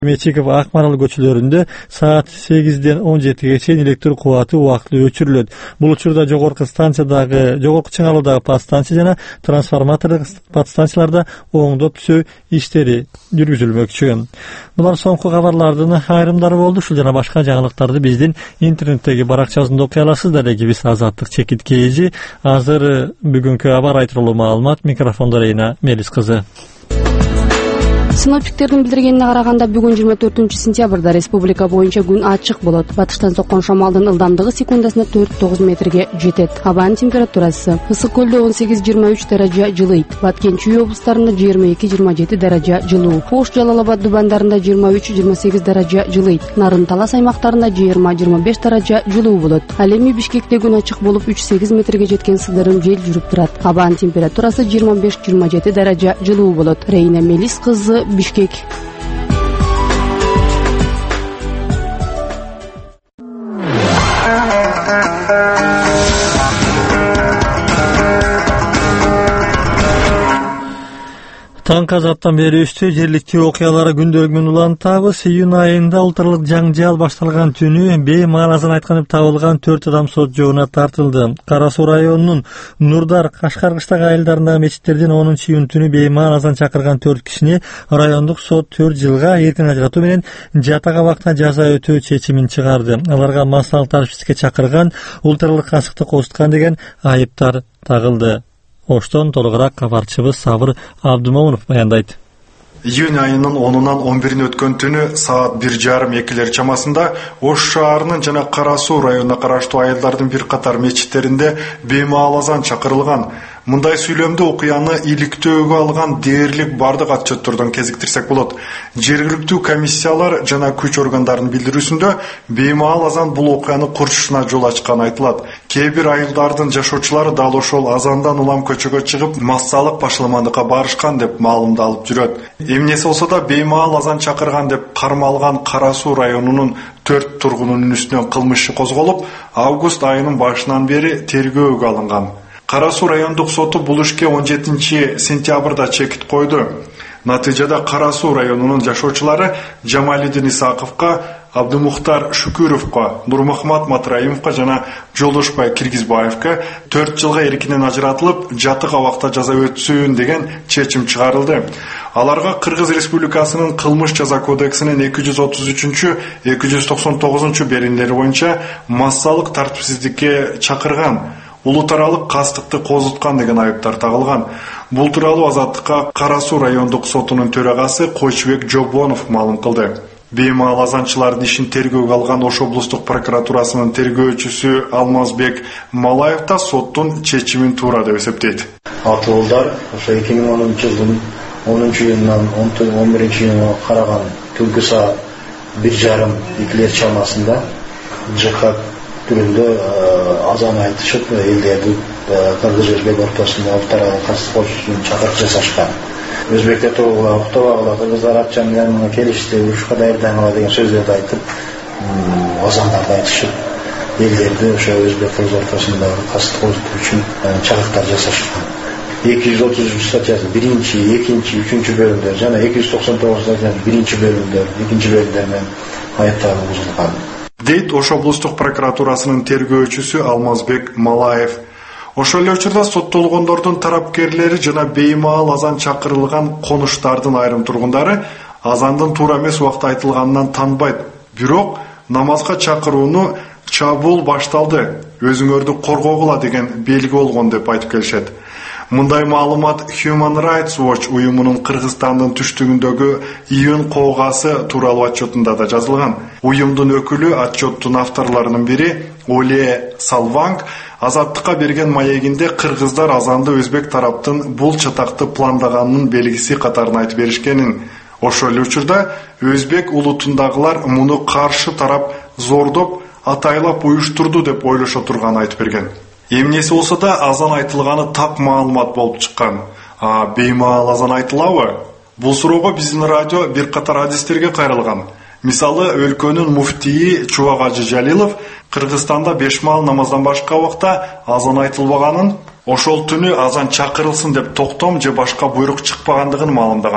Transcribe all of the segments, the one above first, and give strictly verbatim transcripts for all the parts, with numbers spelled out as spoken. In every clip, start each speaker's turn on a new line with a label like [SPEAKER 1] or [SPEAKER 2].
[SPEAKER 1] Мечиков Акмарал көчөлөрүндө саат сегизден он жетиге чейин электр кубаты убактылуу өчүрүлөт. Бул учурда жогорку станциядагы, жогорку чыңалуудагы подстанция жана трансформатордук подстанцияларда оңдоп түзөө иштери жүргүзүлмөкчү. Булар соңку кабарлардын айрымдары болду. Ушул жана башка жаңылыктарды биздин интернеттеги баракчабызда окуй аласыздар. Биз Азаттык Чекит Кээжи. Азыр бүгүнкү аба рай тууралуу маалымат. Микрофондо Рейна Мелис кызы.
[SPEAKER 2] Синоптиктердин билдиргенине караганда бүгүн жыйырма төртүнчү сентябрда республика боюнча күн ачык болот. Батыштан соккон шамалдын ылдамдыгы секундасына төрт тогуз метрге жетет. Абанын температурасы: Ысык көлдө он сегиз жыйырма үч даража жылыйт. Баткен Чүй облустарында жыйырма эки жыйырма жети даража жылуу. Ош, Жалал Абад, Дубандарында жыйырма үч жыйырма сегиз даража жылыйт. Нарын, Талас аймактарында жыйырма жыйырма беш даража жылуу болот. Ал эми Бишкекте күн ачык болуп үч сегиз метрге жеткен сыдырым жел жүрүп турат. Абанын температурасы жыйырма беш жыйырма жети даража жылуу болот. Рейна Мелис кызы, Бишкек.
[SPEAKER 1] Таңкы азаттан бери үстү жергиликтүү окуялары күндөлүгүн улантабыз. Июнь айында улуттук жаңжал башталган түнү беймаалазан айткан табылган төрт адам сот жообуна тартылды. Кара Суу районунун Нурдар, Кашкар кыштагы айылдарындагы мечиттерден онунчу июнь түнү беймаалазан чакырган төрт кишини райондук сот төрт жылга эркин ажыратуу менен жатак абакта жаза өтөө чечимин чыгарды. Аларга массалык тарпишке чакырган, улуттук касыкты козуткан деген айыптар тагылды. Оштон толугураак кабарчыбыз Сабыр Абдумомунов баяндайт.
[SPEAKER 3] Июнь айынын онунан он бирине өткөн түнү саат бир жарым экилер чамасында Ош шаарынын жана Кара Суу районуна караштуу айылдардын бир катар мечиттеринде беймаалазан чакырылган. Мындай сүйлөмдү окуяны иликтөөгө алган дээрлик бардык отчеттордон кезиктирсек болот. Жергиликтүү комиссиялар жана күч органдарынын билдирүүсүндө беймаалазан бул окуяны курчушуна жол ачканы айтылат. Кээ бир айылдардын жашоочулары дал ошол азандан улам көчөгө чыгып массалык башаламандыкка барышкан деп маалымдалып жүрөт. Эмнеси болсо да беймаалазан чакырган деп кармалган Кара Суу районунун төрт тургунунун үстүнөн кылмыш иши козголуп, август айынын башынан бери тергөөгө алынган. Кара Суу райондук соту бул ишке он жетинчи сентябрда чекит койду. Натыйжада Кара Суу районунун жашоочулары Жамалидин Исаковго, Абдумухтар Шүкүровго, Нурмахмат Матраимовго жана Жолдошбай Киргизбаевго төрт жылга эркинен ажыратылып, жатак абакта жаза өтсүн деген чечим чыгарылды. Аларга Кыргыз Республикасынын кылмыш жаза кодексинин эки жүз отуз үчүнчү эки жүз токсон тогузунчу беримдери боюнча массалык тартипсиздикке чакырган, улутаралык кастыкты козуткан деген айыптар тагылган. Бул тууралуу Азаттыкка Кара Суу райондук сотунун төрагасы Койчубек Жобонов маалым кылды. Беймаалазанчылардын ишин тергөөгө алган Ош облустук прокуратурасынын тергөөчүсү Алмазбек Малаев да соттун чечимин туура деп эсептейт.
[SPEAKER 4] Атуулдар ошо эки миң онунчу жылдын онунчу июнунан он биринчи июнга караган түнкү саат бир жарым экилер чамасында ЖК түрүндө азан айтышып, элдерди кыргыз өзбек ортосунда улуттарга кастык козушун чакырып жасашкан. Өзбектер тобула уктабагыла, кыргыздар акча менен келишти, урушка даярдангыла деген сөздөрдү айтып, азандарды айтышып, элдерди ошо өзбек кыргыз ортосунда кастык козутуу үчүн чакырыктар жасашкан. эки жүз отуз үч статьясы биринчи, экинчи, үчүнчү бөлүмдөр жана эки жүз токсон тогуз статьясы биринчи бөлүмдөр, экинчи бөлүмдөр менен айыптар бузулган.
[SPEAKER 3] Дейт Ош облустук прокуратурасынын тергөөчүсү Алмазбек Малаев. Ошол эле учурда соттолгондордун тарапкерлери жана беймаалазан чакырылган конуштардын айрым тургундары азандын туура эмес убакта айтылганынан танбайт. Бирок намазга чакырууну чабуул башталды, өзүңөрдү коргогула деген белги болгон деп айтып келишет. Мындай маалымат Human Rights Watch уюмунун Кыргызстандын түштүгүндөгү июнь коогасы тууралуу отчетунда да жазылган. Уюмдун өкүлү отчеттун авторлорунун бири Оле Салванг Азаттыкка берген маегинде кыргыздар азанды өзбек тараптын бул чатакты пландаганынын белгиси катарын айтып беришкенин, ошол эле учурда өзбек улутундагылар муну каршы тарап зордоп, атайлап уюштурду деп ойлошо турганын айтып берген. Эмнеси болсо да азан айтылганы так маалымат болуп чыккан. А беймаалазан айтылабы? Бул суроого биздин радио бир катар адистерге кайрылган. Мисалы, өлкөнүн муфтийи Чубак Ажы Жалилов Кыргызстанда беш маал намаздан башка убакта азан айтылбаганын, ошол түнү азан чакырылсын деп токтом же башка буйрук чыкпагандыгын маалымдаган.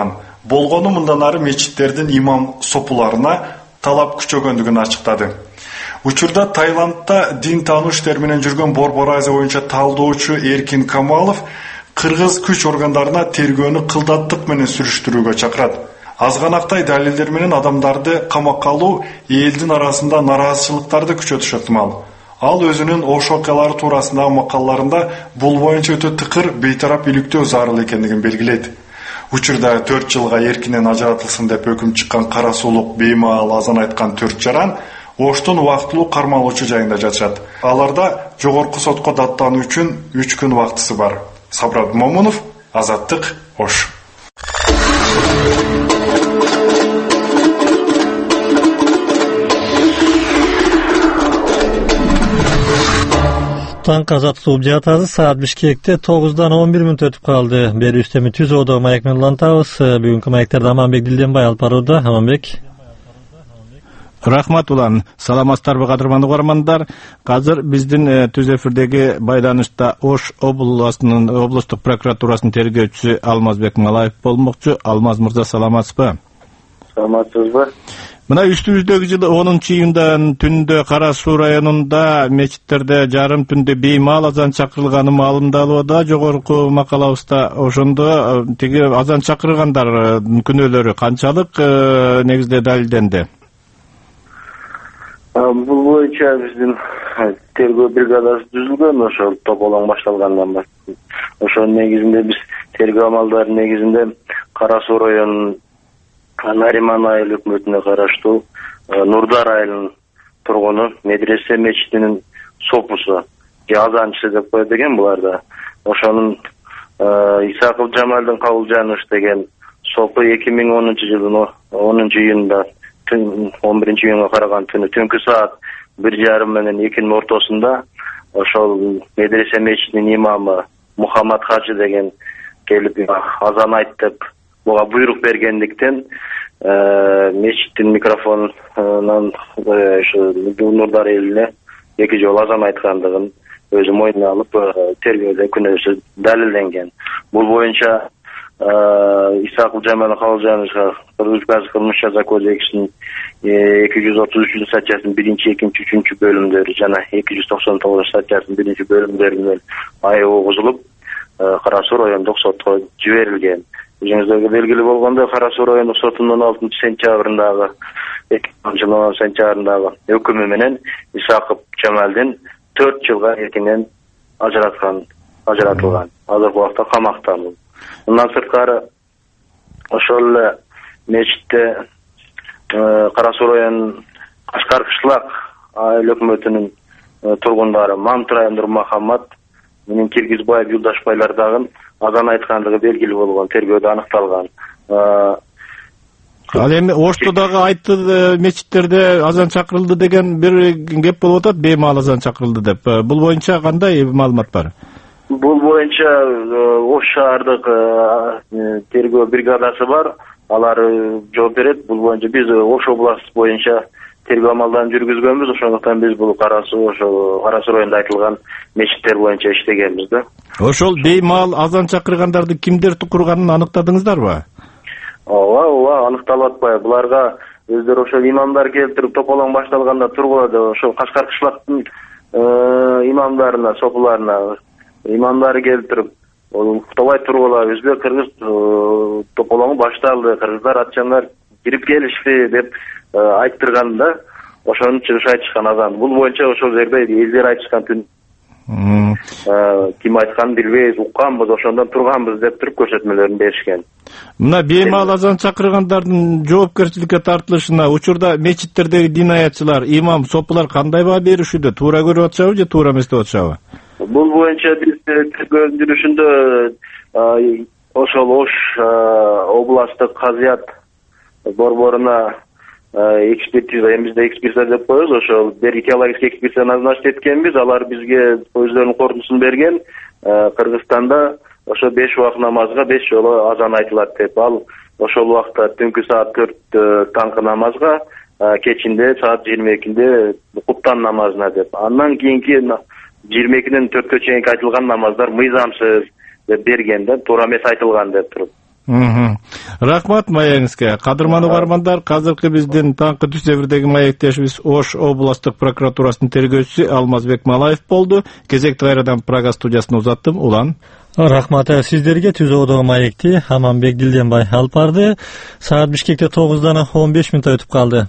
[SPEAKER 3] болгону мындан ары мечиттердин имам сопуларына талап күчөгөндүгүн ачыктады. Учурда Таиландда дин таануу иштери менен жүргөн Борбор Азия боюнча талдоочу Эркин Камалов кыргыз күч органдарына тергөөнү кылдаттык менен сүрүштүрүүгө чакырат. Азганактай далилдер менен адамдарды камакка алуу элдин арасында нараазычылыктарды күчөтүшү ыктымал. Ал өзүнүн Ош окуялары туурасындагы макалаларында бул боюнча өтө тыкыр бейтарап иликтөө зарыл экендигин белгилейт. Учурда төрт жылга эркинен ажыратылсын деп өкүм чыккан кара суулук беймаал азан айткан төрт жаран Оштун убактылуу кармалуучу жайында жатышат. Аларда жогорку сотко даттануу үчүн үч күн убактысы бар. Сабрат Момунов, Азаттык, Ош.
[SPEAKER 1] Танк азаттык угуп жатабыз. Саат Бишкекте тогуздан он бир мүнөт өтүп калды. Бери үстөмү Түзөөдө маек менен улантабыз. Бүгүнкү маектерди Аманбек Дилденбай алып барууда. Аманбек.
[SPEAKER 5] Рахмат улан. Саламатсыздарбы кадырман угармандар. Азыр биздин түз эфирдеги байланышта Ош областынын облустук прокуратурасынын тергөөчүсү Алмазбек Малаев болмокчу. Алмаз мырза, саламатсызбы?
[SPEAKER 6] Саламатсызбы?
[SPEAKER 5] Мына үстүбүздөгү жылы онунчу июндан түндө Кара Суу районунда мечиттерде жарым түндө беймаал азан чакырылганы маалымдалууда. Жогорку макалабызда ошондо тиги азан чакыргандар күнөөлөрү канчалык негизде далилденди?
[SPEAKER 6] Бул боюнча биздин тергөө бригадасы түзүлгөн, ошол тополоң башталгандан баштап. Ошонун негизинде биз тергөө амалдарынын негизинде Кара Суу районунун Нариман айыл өкмөтүнө караштуу Нурдар айылынын тургуну медресе мечитинин сопусу же азанчысы деп коет экен буларда. Ошонун Исаков Жамалдын Кабылжанович деген сопу эки миң онунчу жылдын онунчу июнунда он биринчи июнга караган түнү түнкү саат бир жарым менен экинин ортосунда ошол медресе мечитинин имамы Мухаммад Хажы деген келип азан айт деп буга буйрук бергендиктен мечиттин микрофонунан Нурдар элине эки жолу азан айткандыгын өзү мойнуна алып тергөөдө күнөөсү далилденген. Бул боюнча Исаков Жамал Кабылжановичка Кыргыз кылмыш жаза кодексинин эки жүз отуз үчүнчү статьясынын биринчи, экинчи, үчүнчү бөлүмдөрү жана эки жүз токсон тогузунчу статьясынын биринчи бөлүмдөрү менен айып угузулуп Кара Суу райондук сотко жиберилген. Өзүңүзгө белгилүү болгондой, Кара Суу райондук сотунун он алтынчы сентябрындагы эки миң жылдын сентябрындагы өкүмү менен Исаков Жамалдын төрт жылга эркинен ажыраткан ажыратылган. Азыркы убакта камакта. Мындан сырткары ошол эле мечитте Кара Суу районунун Кашкар кышлак айыл өкмөтүнүн тургундары Мамтырай Нурмахаммат менен Киргизбаев Юлдашбайлар дагы азан айткандыгы белгилүү болгон, тергөөдө аныкталган.
[SPEAKER 5] Ал эми Ошто дагы айтты мечиттерде азан чакырылды деген бир кеп болуп атат, беймаал азан чакырылды деп. Бул боюнча кандай маалымат бар?
[SPEAKER 6] Бул боюнча Ош шаардык тергөө бригадасы бар, алар жооп берет. Бул боюнча биз Ош областы боюнча тергөө амалдарын жүргүзгөнбүз, ошондуктан биз бул Кара Суу ошол Кара Суу районунда айтылган мечиттер боюнча иштегенбиз да.
[SPEAKER 5] Ошол беймаал азан чакыргандарды кимдер курганын аныктадыңыздарбы?
[SPEAKER 6] Ооба, ооба, аныкталып атпайбы. Буларга өздөрү ошол имамдар келтирип тополоң башталганда тургулады. Ошол Кашкар кышлактын имамдарына, сопуларына имамдары келтирип, уктабай тургула бизде кыргыз тополоңу башталды, кыргыздар атчандар кирип келишти деп айттырганда, ошонун чыгышы айтышкан азан. Бул боюнча ошол жерде элдер айтышкан түн ким айтканын билбейбиз, укканбыз, ошондон турганбыз деп туруп көрсөтмөлөрүн беришкен.
[SPEAKER 5] Мына беймаал азан чакыргандардын жоопкерчиликке тартылышына учурда мечиттердеги дин аятчылар, имам, сопулар кандай баа беришүүдө? Туура көрүп атышабы же туура эмес деп атышабы?
[SPEAKER 6] Бул боюнча биз тергөө жүрүшүндө ошол Ош областтык казыят борборуна экспертиза, эми бизде экспертиза деп коебуз, ошол археологический экспертиза назначить эткенбиз, алар бизге өздөрүнүн корутуусун берген. Кыргызстанда ошо беш убак намазга беш жолу азан айтылат деп. Ал ошол убакта түнкү саат төрт таңкы намазга, кечинде саат жыйырма экиде куптан намазына деп. Андан кийинки жыйырма экиден төрткө чейинки айтылган намаздар мыйзамсыз деп берген да, туура эмес айтылган деп туруп.
[SPEAKER 5] Рахмат маегиңизге. Кадырман угармандар, азыркы биздин таңкы түс эфирдеги маектешибиз Ош областык прокуратурасынын тергөөчүсү Алмазбек Малаев болду. Кезекти кайрадан Прага студиясына узаттым. Улан.
[SPEAKER 1] Рахмат сиздерге. Түзөөдөгү маекти Аманбек Дилденбай алып барды. Саат Бишкекте тогуздан он беш мүнөт өтүп калды.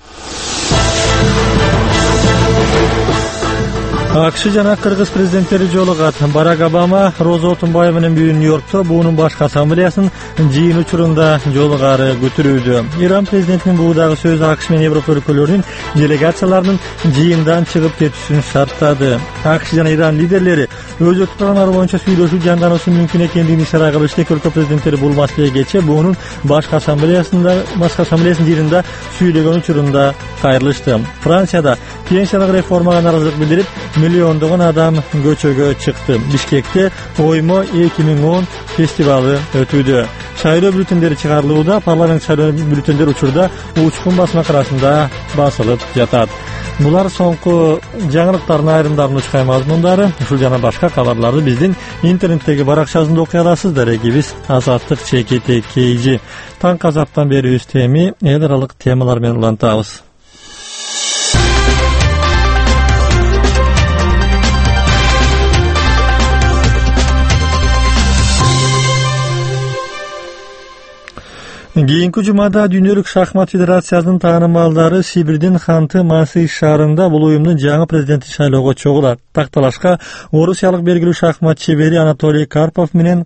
[SPEAKER 1] АКШ жана Кыргыз президенттери жолугат. Барак Обама Роза Отунбаева менен бүгүн Нью-Йоркто буунун башкы ассамблеясын жыйын учурунда жолугары көтөрүүдө. Иран президентинин бул дагы сөзү АКШ менен Европа өлкөлөрүнүн делегацияларынын жыйындан чыгып кетишин шарттады. АКШ жана Иран лидерлери өз өткөргөнлөрү боюнча сүйлөшүү жандануусу мүмкүн экендигин ишара кылышты. Эки өлкө президенттери бул маселеге кечээ буунун башкы ассамблеясында башкы ассамблеясынын жыйынында сүйлөгөн учурунда кайрылышты. Францияда пенсиялык реформага наразылык билдирип, миллиондогон адам көчөгө чыкты. Бишкекте Оймо эки миң он фестивалы өтүүдө. Шайлоо бюллетендери чыгарылууда. Парламент шайлоо бюллетендери учурда учкун басмак арасында басылып жатат. Булар соңку жаңылыктардын айрымдарын учкай мазмундары. Ушул жана башка кабарларды биздин интернеттеги баракчасында окуй аласыздар. Экибиз Азаттык Чекити Кейжи. Таң казаптан бери үстеми эл аралык темалар менен улантабыз. Кийинки жумада Дүйнөлүк шахмат федерациясынын таанымалдары Сибирдин Ханты-Мансийск шаарында бул уюмдун жаңы президенти шайлоого чогулат. Такталашка орусиялык белгилүү шахмат чебери Анатолий Карпов менен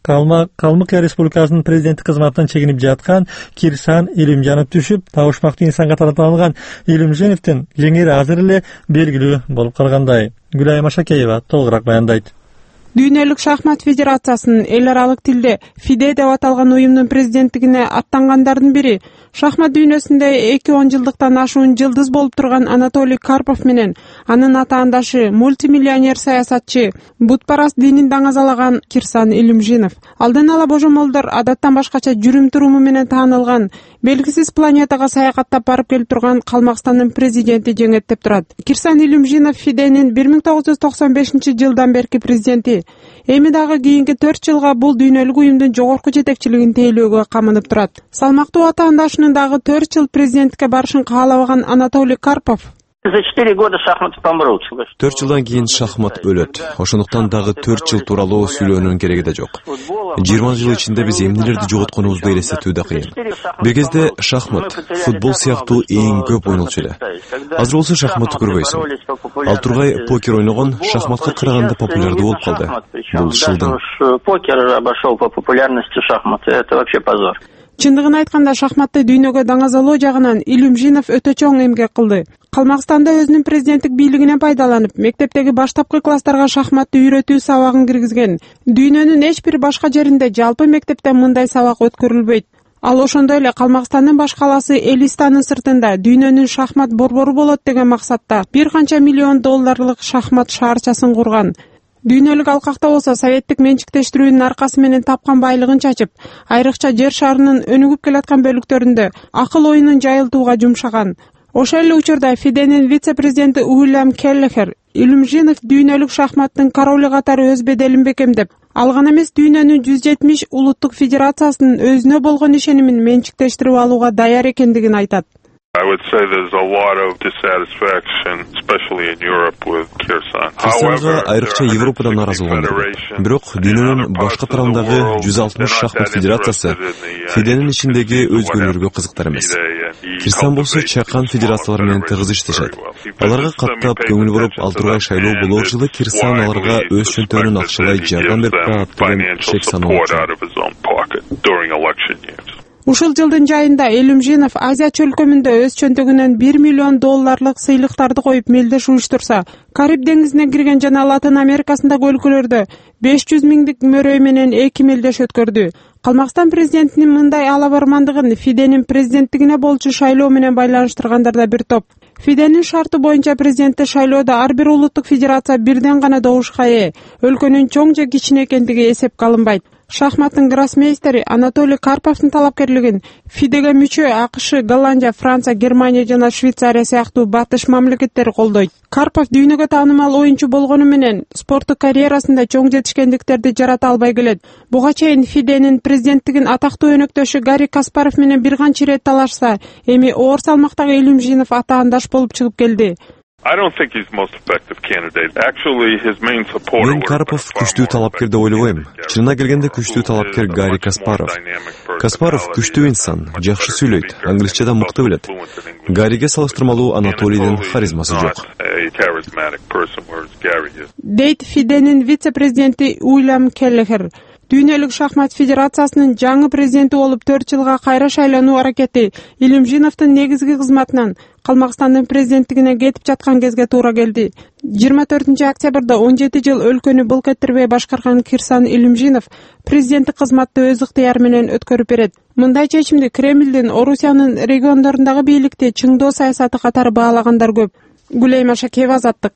[SPEAKER 1] Калмыкия Республикасынын президенти кызматынан чегинип жаткан Кирсан Илимжанов түшүп, табышмактуу инсан катары таанылган Илимжановдун жеңери азыр эле белгилүү болуп калгандай. Гүлайым Ашакеева толугураак баяндайт.
[SPEAKER 7] Дүйнөлүк шахмат федерациясынын эл аралык тилде ФИДЕ деп аталган уюмдун президенттигине аттангандардын бири шахмат дүйнөсүндө эки он жылдыктан ашуун жылдыз болуп турган Анатолий Карпов менен анын атаандашы мультимиллионер саясатчы, бутпараст динин даңазалаган Кирсан Илимжанов. Алдын ала божомолдор адаттан башкача жүрүм-туруму менен таанылган, белгисиз планетага саякаттап барып келип турган Калмакстандын президенти жеңет деп турат. Кирсан Илимжанов ФИДЕнин бир миң тогуз жүз токсон бешинчи жылдан берки президенти. Эми дагы кийинки төрт жылга бул дүйнөлүк уюмдун жогорку жетекчилигин тейлөөгө камынып турат. Салмактуу атаандашынын дагы төрт жыл президенттикке барышын каалабаган Анатолий Карпов
[SPEAKER 8] За четыре года шахмат помрут.
[SPEAKER 9] төрт жылдан кийин шахмат өлөт. Ошондуктан дагы төрт жыл тууралуу сүйлөөнүн кереги да жок. жыйырма жыл ичинде биз эмнелерди жоготконубузду элестетүү да кыйын. Бир кезде шахмат, футбол сыяктуу эң көп ойнолчу эле. Азыр болсо шахматты көрбөйсүң. Ал тургай покер ойногон шахматка караганда популярдуу болуп калды. Бул шылдың.
[SPEAKER 8] Покер обошел по популярности шахматы. Это вообще позор.
[SPEAKER 7] Чындыгын айтканда шахматты дүйнөгө даңазалоо жагынан Илимжанов өтө чоң эмгек кылды. Калмакстанда өзүнүн президенттик бийлигинен пайдаланып, мектептеги баштапкы класстарга шахматты үйрөтүү сабагын киргизген. Дүйнөнүн эч бир башка жеринде жалпы мектепте мындай сабак өткөрүлбөйт. Ал ошондой эле Калмакстандын баш калаасы Элистанын сыртында дүйнөнүн шахмат борбору болот деген максатта бир канча миллион долларлык шахмат шаарчасын курган. Дүйнөлүк алкакта болсо советтик менчиктештирүүнүн аркасы менен тапкан байлыгын чачып, айрыкча жер шарынын өнүгүп келаткан бөлүктөрүндө акыл оюнун жайылтууга жумшаган. Ошол эле учурда ФИДЕнин вице-президенти Уильям Келлехер Илимжанов дүйнөлүк шахматтын королу катары өз беделин бекемдеп, ал гана эмес дүйнөнүн жүз жетимиш улуттук федерациясынын өзүнө болгон ишенимин менчиктештирип алууга даяр экендигин айтат.
[SPEAKER 10] I would say there's a lot of dissatisfaction, especially in Europe with Kirsan.
[SPEAKER 9] Кирсанга айрыкча Европада наразы болгон. Бирок дүйнөнүн башка тарабындагы жүз алтымыш шахмат федерациясы ФИДЕнин ичиндеги өзгөлөргө кызыктар эмес. Кирсан болсо чакан федерациялар менен тыгыз иштешет. Аларга каттап көңүл буруп, ал тургай шайлоо болуу жылы Кирсан аларга өз чөнтөгүнөн акчалай жардам берип барат деген чек саналат.
[SPEAKER 7] Ушул жылдын жайында Илимжанов Азия чөлкөмүндө өз чөнтөгүнөн бир миллион долларлык сыйлыктарды коюп мелдеш уюштурса, Кариб деңизине кирген жана Латын Америкасындагы өлкөлөрдө беш жүз миңдик мөрөй менен эки мелдеш өткөрдү. Калмакстан президентинин мындай ала бармандыгын ФИДЕнин президенттигине болчу шайлоо менен байланыштыргандар да бир топ. ФИДЕнин шарты боюнча президентти шайлоодо ар бир улуттук федерация бирден гана добушка ээ. Өлкөнүн чоң же кичине экендиги эсепке алынбайт. Шахматтын гроссмейстери Анатолий Карповдун талапкерлигин ФИДЕге мүчө АКШ, Голландия, Франция, Германия жана Швейцария сыяктуу батыш мамлекеттер колдойт. Карпов дүйнөгө таанымал оюнчу болгону менен спорттук карьерасында чоң жетишкендиктерди жарата албай келет. Буга чейин ФИДЕнин президенттигин атактуу өнөктөшү Гарри Каспаров менен бир канча ирет талашса, эми оор салмактагы Илимжинов атаандаш болуп чыгып келди.
[SPEAKER 9] Мен Карпов күчтүү талапкер деп ойлобойм. Чынына келгенде күчтүү талапкер Гарри Каспаров. Каспаров күчтүү инсан, жакшы сүйлөйт, англисчеде мыкты билет. Гарриге салыштырмалуу Анатолийдин харизмасы жок.
[SPEAKER 7] Дейт ФИДЕнин вице-президенти Уильям Келлехер. Дүйнөлүк шахмат федерациясынын жаңы президенти болуп төрт жылга кайра шайлануу аракети Илимжиновдун негизги кызматынан Калмакстандын президенттигине кетип жаткан кезге туура келди. жыйырма төртүнчү октябрда он жети жыл өлкөнү былк этирбей башкарган Кирсан Илимжинов президенттик кызматты өз ыктыяры менен өткөрүп берет. Мындай чечимди Кремлдин Орусиянын региондорундагы бийликти чыңдоо саясаты катары баалагандар көп. Гулейма Шакеева, Азаттык.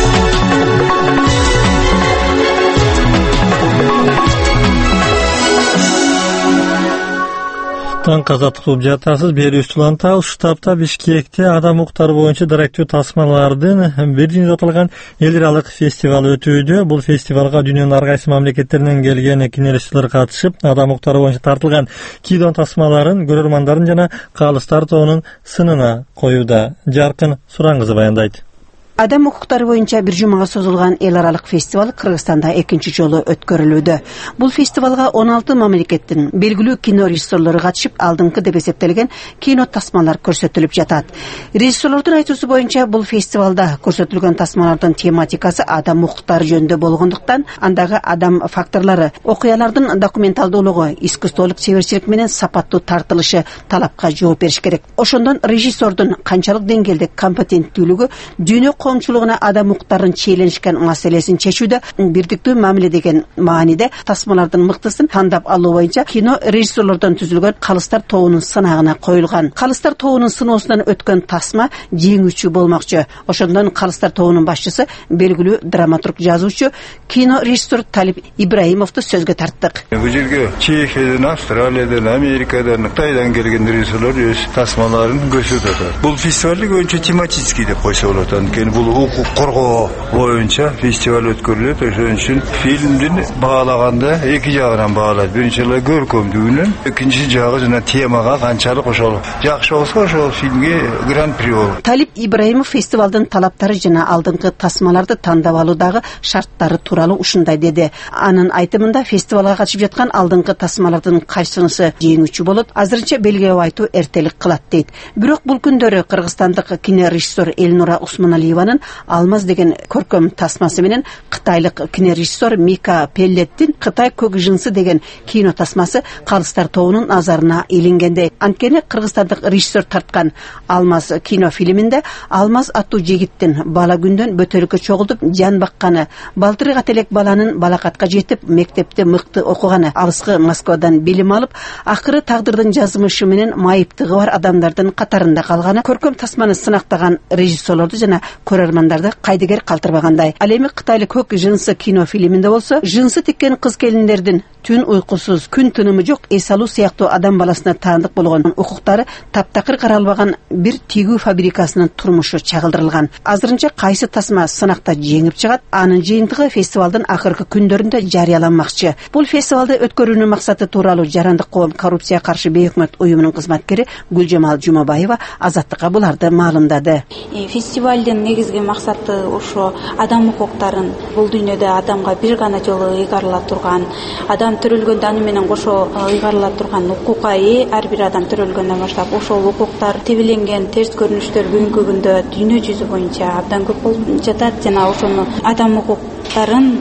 [SPEAKER 1] Таң казаттык кылып жатасыз. Берүүчү Улантау штабта Бишкекте адам укуктары боюнча даректүү тасмалардын бир жүзүнө аталган эл аралык фестивал өтүүдө. Бул фестивалга дүйнөнүн ар кайсы мамлекеттеринен келген кинорежиссерлер катышып, адам укуктары боюнча тартылган кино тасмаларын көрөрмандардын жана калыстар тобунун сынына коюуда. Жаркын Сураңгызы баяндайт.
[SPEAKER 11] Адам укуктары боюнча бир жумага созулган эл аралык фестивал Кыргызстанда экинчи жолу өткөрүлүүдө. Бул фестивалга он алты мамлекеттин белгилүү кино режиссерлору катышып, алдыңкы деп эсептелген кино тасмалар көрсөтүлүп жатат. Режиссерлордун айтуусу боюнча бул фестивалда көрсөтүлгөн тасмалардын тематикасы адам укуктары жөнүндө болгондуктан, андагы адам факторлору, окуялардын документалдуулугу, искусстволук чеберчилик менен сапаттуу тартылышы талапка жооп бериш керек. Ошондон режиссердун канчалык деңгээлде компетенттүүлүгү дүйнө коомчулугуна адам укуктарын чиеленишкен маселесин чечүүдө бирдиктүү мамиле деген мааниде тасмалардын мыктысын тандап алуу боюнча кино режиссерлордон түзүлгөн калыстар тобунун сынагына коюлган. Калыстар тобунун сыноосунан өткөн тасма жеңүүчү болмокчу. Ошондон калыстар тобунун башчысы, белгилүү драматург, жазуучу, кино режиссер Талип Ибраимовду сөзгө тарттык.
[SPEAKER 12] Бул жерге Чехиядан, Австралиядан, Америкадан, Кытайдан келген режиссерлор өз тасмаларын көрсөтүп атат. Бул фестивалды көбүнчө тематический деп койсо болот. Бул укук коргоо боюнча фестиваль өткөрүлөт. Ошон үчүн фильмдин баалаганда эки жагынан баалайт. Биринчи көркөмдүгүнөн, экинчи жагы жана темага канчалык ошол жакшы болсо ошол фильмге гран-при болот.
[SPEAKER 11] Талип Ибраимов фестивалдын талаптары жана алдыңкы тасмаларды тандап алуудагы шарттары тууралуу ушундай деди. Анын айтымында фестивалга катышып жаткан алдыңкы тасмалардын кайсынысы жеңүүчү болот, азырынча белгилеп айтуу эртелик кылат дейт. Бирок бул күндөрү кыргызстандык кинорежиссер Элнура Усманалиева Алмаз деген көркөм тасмасы менен кытайлык кинорежиссер Мика Пеллеттин Кытай көк жынсы деген кино тасмасы калыстар тобунун назарына илингенде. Анткени кыргызстандык режиссер тарткан Алмаз кино фильминде Алмаз аттуу жигиттин бала күндөн бөтөлүккө чогултуп жан бакканы, балтыры кателек баланын балакатка жетип, мектепте мыкты окуганы, алыскы Москвадан билим алып, акыры тагдырдын жазмышы менен майыптыгы бар адамдардын катарында калганы көркөм тасманы сынактаган режиссерлорду жана көрөрмандарды кайдыгер калтырбагандай. Ал эми кытайлык көк жынсы кино фильминде болсо, жынсы тиккен кыз келиндердин түн уйкусуз, күн тынымы жок, эс алуу сыяктуу адам баласына таандык болгон укуктары таптакыр каралбаган бир тигүү фабрикасынын турмушу чагылдырылган. Азырынча кайсы тасма сынакта жеңип чыгат, анын жыйынтыгы фестивалдын акыркы күндөрүндө жарыяланмакчы. Бул фестивалды өткөрүүнүн максаты тууралуу Жарандык коом коррупция каршы бейөкмөт уюмунун кызматкери Гүлжамал Жумабаева Азаттыкка буларды маалымдады.
[SPEAKER 13] Фестивалдын негизги максаты ошо адам укуктарын бул дүйнөдө адамга бир гана жолу ыйгарыла турган, адам төрөлгөндө аны менен кошо ыйгарыла турган укукка ээ, ар бир адам төрөлгөндөн баштап ошол укуктар тебеленген терс көрүнүштөр бүгүнкү күндө дүйнө жүзү боюнча абдан көп болуп жатат жана ошону адам укуктарын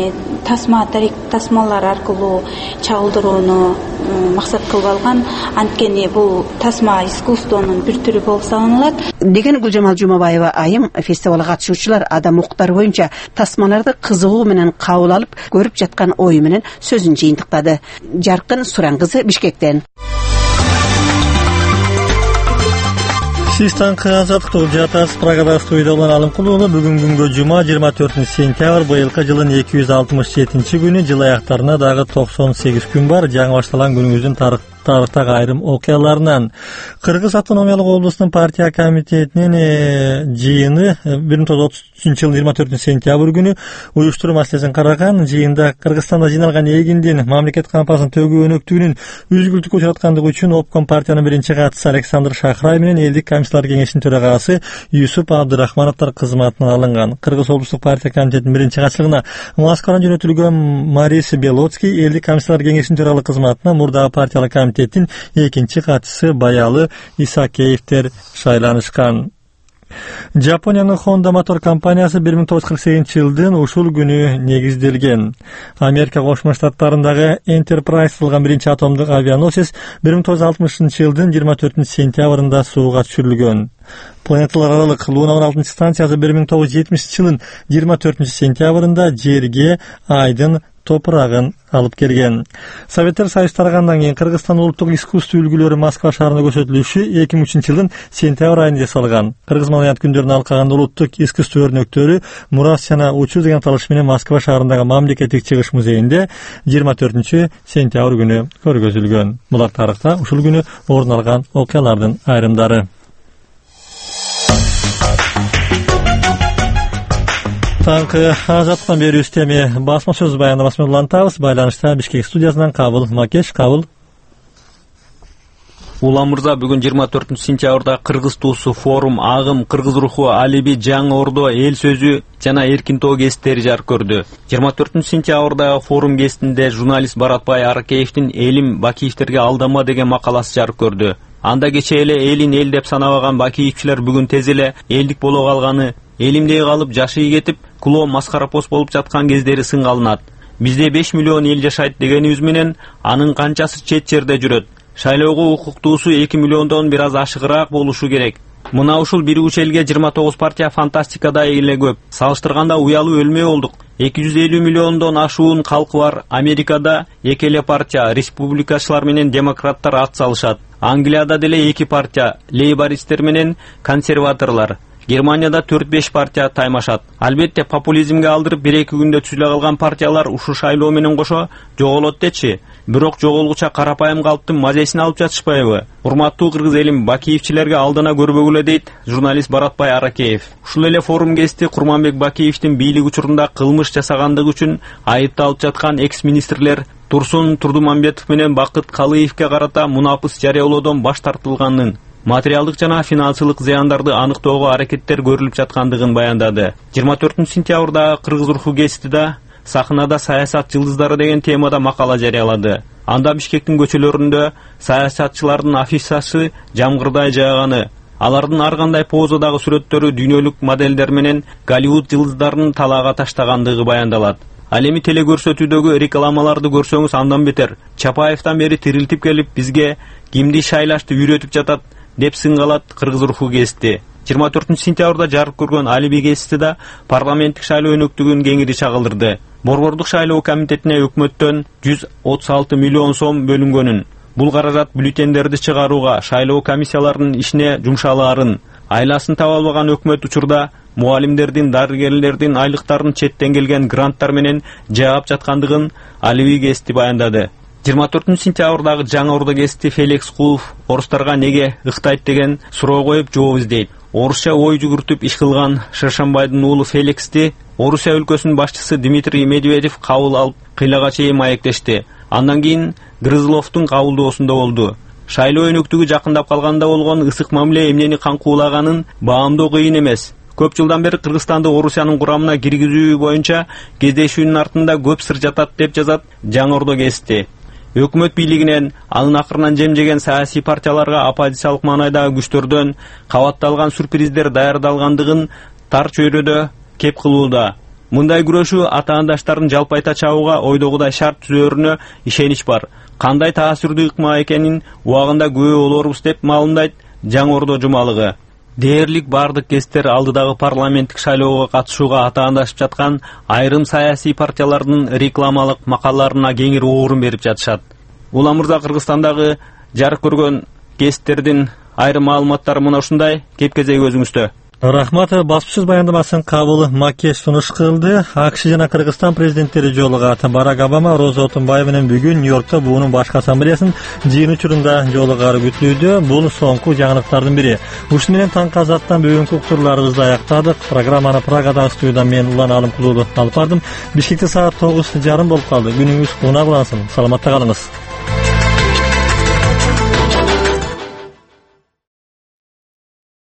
[SPEAKER 13] тасма тарик тасмалар аркылуу чагылдырууну максат кылып алган. Анткени бул тасма искусствонун бир түрү болуп саналат
[SPEAKER 11] деген Гүлжамал Жумабаева айым фестивалга катышуучулар адам укуктары боюнча тасмаларды кызыгуу менен кабыл алып көрүп жаткан ою менен сөзүн жыйынтыктады. Жаркын Сураңгызы, Бишкектен.
[SPEAKER 1] Сиз таңкы азаттыкты угуп жатасыз. Прагада студияда улан Алымкул уулу. Бүгүн күнгө жума жыйырма төртүнчү сентябрь, быйылкы жылдын эки жүз алтымыш жетинчи күнү. Жыл аяктарына дагы токсон сегиз күн бар. Жаңы башталган күнүбүздүн тарых тарыхтагы айрым окуяларынан Кыргыз автономиялык облустун партия комитетинин жыйыны бир миң тогуз жүз отуз үчүнчү жылдын жыйырма төртүнчү сентябрь күнү уюштуруу маселесин караган. Жыйында Кыргызстанда жыйналган эгиндин мамлекет кампасын төгүү өнөктүгүнүн үзгүлтүккө учраткандыгы үчүн обком партиянын биринчи катчысы Александр Шахрай менен элдик комиссиялар кеңешинин төрагасы Юсуп Абдырахмановдор кызматынан алынган. Кыргыз облустук партия комитетинин биринчи катчылыгына Москвадан жөнөтүлгөн Марис Белоцкий элдик комиссиялар кеңешинин төрагалык кызматына мурдагы партиялык комитеттин экинчи катчысы Баялы Исакеевтер шайланышкан. Жапониянын Honda мотор компаниясы бир миң тогуз жүз кырк сегизинчи жылдын ушул күнү негизделген. Америка Кошмо Штаттарындагы Enterprise кылган биринчи атомдук авианосец бир миң тогуз жүз алтымышынчы жылдын жыйырма төртүнчү сентябрында сууга түшүрүлгөн. Планеталар аралык Луна он алтынчы станциясы бир миң тогуз жүз жетимишинчи жылдын жыйырма төртүнчү сентябрында Жерге Айдын топурагын алып келген. Советтер Союзу тарагандан кийин Кыргызстан улуттук искусство үлгүлөрү Москва шаарында көрсөтүлүшү эки миң үчүнчү жылдын сентябрь айында жасалган. Кыргыз маданият күндөрүнө алкаган улуттук искусство өрнөктөрү Мурас жана Учур деген аталыш менен Москва шаарындагы мамлекеттик чыгыш музейинде жыйырма төртүнчү сентябрь күнү көргөзүлгөн. Булар тарыхта ушул күнү орун алган окуялардын айрымдары. Таңкы азаттан бери үстеме басма сөз баяндамасы менен улантабыз. Байланышта Бишкек студиясынан Кабыл Макеш. Кабыл.
[SPEAKER 14] Улан мырза, бүгүн жыйырма төртүнчү сентябрда Кыргыз туусу форум Агым, Кыргыз руху, Алиби, Жаңы Ордо, Эл сөзү жана Эркин тоо гезиттери жарык көрдү. жыйырма төртүнчү сентябрдагы форум гезитинде журналист Баратбай Аракеевдин «Элим Бакиевтерге алдама» деген макаласы жарык көрдү. Анда кече эле элин эл деп санабаган Бакиевчилер бүгүн тез эле элдик боло калганы, элимдей калып жашый кетип, кулоо маскарапос болуп жаткан кездери сынга алынат. Бизде беш миллион эл жашайт дегенибиз менен анын канчасы чет жерде жүрөт. Шайлоого укуктуусу эки миллиондон бир аз ашыгыраак болушу керек. Мына ушул бир уч элге жыйырма тогуз партия фантастикада эле көп. Салыштырганда уялуу өлмөй болдук. эки жүз элүү миллиондон ашуун калкы бар Америкада эки эле партия, республикачылар менен демократтар ат салышат. Англияда деле эки партия, лейбористтер менен консерваторлар. Германияда төрт беш партия таймашат. Албетте популизмге алдырып бир эки күндө түзүлө калган партиялар ушу шайлоо менен кошо жоголот дечи. Бирок жоголгуча карапайым калыптын мазесин алып жатышпайбы? Урматтуу кыргыз элим, Бакиевчилерге алдана көрбөгүлө дейт журналист Баратбай Аракеев. Ушул эле форум гезити Курманбек Бакиевдин бийлик учурунда кылмыш жасагандыгы үчүн айыпталып жаткан экс-министрлер Турсун Турдумамбетов менен Бакыт Калыевке карата мунапыс жарыялоодон баш тартылганын, материалдык жана финансылык зыяндарды аныктоого аракеттер көрүлүп жаткандыгын баяндады. жыйырма төртүнчү сентябрда Кыргыз руху гезитиде сахнада саясат жылдыздары деген темада макала жарыялады. Анда Бишкектин көчөлөрүндө саясатчылардын афишасы жамгырдай жааганы, алардын ар кандай позадагы сүрөттөрү дүйнөлүк моделдер менен Голливуд жылдыздарынын талаага таштагандыгы баяндалат. Ал эми телекөрсөтүүдөгү рекламаларды көрсөңүз андан бетер. Чапаевтан бери тирилтип келип бизге кимди шайлашты үйрөтүп жатат деп сынгалат Кыргыз руху гезити. жыйырма төртүнчү сентябрда жарык көргөн Алиби гезитиде парламенттик шайлоо өнөктүгүн кеңири чагылдырды. Борбордук шайлоо комитетине өкмөттөн жүз отуз алты миллион сом бөлүнгөнүн, бул каражат бюллетендерди чыгарууга, шайлоо комиссияларынын ишине жумшалаарын, айласын таба албаган өкмөт учурда муалимдердин, дарыгерлердин айлыктарын четтен келген гранттар менен жаап жаткандыгын Алиби гезити баяндады. жыйырма төртүнчү сентябрдагы Жаңы Ордо гезити Феликс Кулов орустарга неге ыктайт деген суроо коюп жооп издейт. Орусча ой жүгүртүп иш кылган Шершенбайдын уулу Феликсти Орусия өлкөсүнүн башчысы Дмитрий Медведев кабыл алып кыйлага чейин маектешти. Андан кийин Грызловдун кабылдоосунда болду. Шайлоо өнөктүгү жакындап калганда болгон ысык мамиле эмнени каңкуулаганын баамдоо кыйын эмес. Көп жылдан бери Кыргызстанды Орусиянын курамына киргизүү боюнча кездешүүнүн артында көп сыр жатат деп жазат Жаңы Ордо гезити. Өкмөт бийлигинен, анын акырынан жемжеген саясий партияларга оппозициялык маанайдагы күчтөрдөн кабатталган сюрприздер даярдалгандыгын тар чөйрөдө кеп кылууда. Мындай күрөшүү атаандаштардын жалпайта чабууга ойдогудай шарт түзөөрүнө ишенич бар. Кандай таасирдүү ыкма экенин убагында күбө болорбуз деп маалымдайт Жаңы Ордо жумалыгы. Дээрлик бардык гезиттер алдыдагы парламенттик шайлоого катышууга атаандашып жаткан айрым саясий партиялардын рекламалык макалаларына кеңири орун берип жатышат. Улан мырза, Кыргызстандагы жарык көргөн гезиттердин Айрым маалыматтар мына ушундай. Кеп кезеги өзүңүздө.
[SPEAKER 1] Рахмат. Баспасөз баяндамасын кабыл Маккеш сунуш кылды. АКШ жана Кыргызстан президенттери жолугат. Барак Обама Роза Отунбаева менен бүгүн Нью-Йоркто буунун башкы ассамблеясынын жыйын учурунда жолугары күтүлүүдө. Бул соңку жаңылыктардын бири. Ушуну менен таңкы азаттан бүгүнкү уктурууларыбызды аяктадык. Программаны Прагадагы студиядан мен Улан Алымкулуулу алып бардым. Бишкекте саат тогуз жарым болуп калды. Күнүңүз кууна кылансын. Саламатта калыңыз.